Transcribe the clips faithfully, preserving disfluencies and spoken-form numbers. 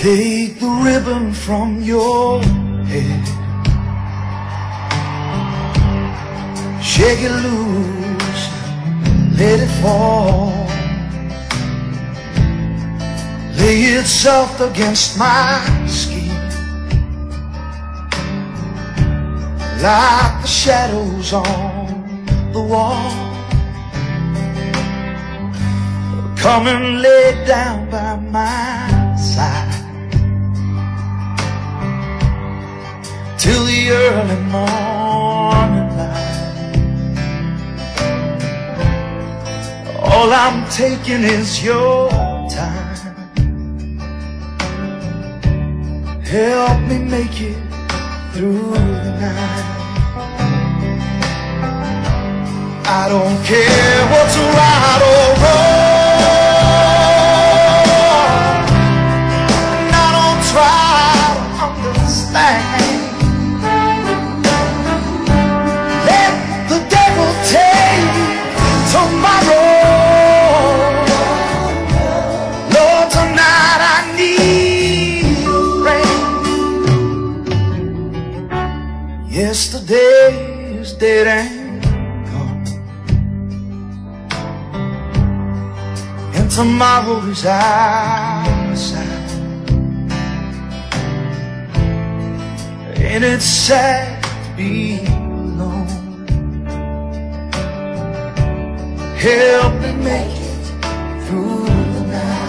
Take the ribbon from your head, shake it loose, let it fall. Lay it soft against my skin, like the shadows on the wall. Come and lay down by my side till the early morning light. All I'm taking is your time. Help me make it through the night. I don't care what's right or wrong, and I don't try to understand. Let the devil take tomorrow. Lord, tonight I need a friend. Yesterday's dead and gone, and tomorrow is out of sight. And it's sad to be alone. Help me make it through the night.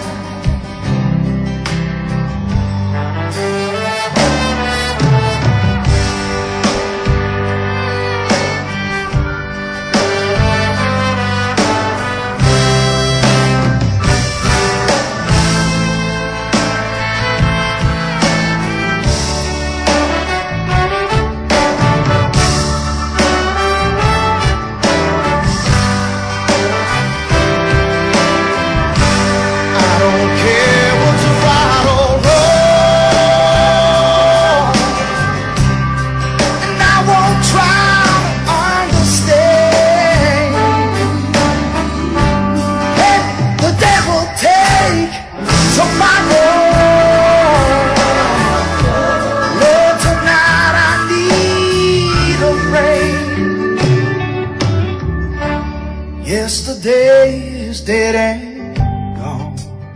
Yesterday is dead and gone,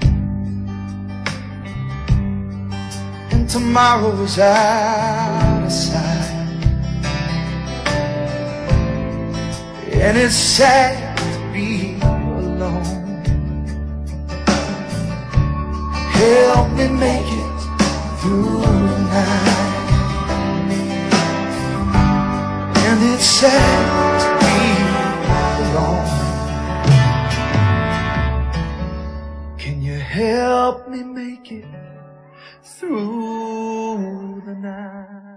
and tomorrow is out of sight. And it's sad to be alone. Help me make it through the night. And it's sad to be alone. Can you help me make it through the night?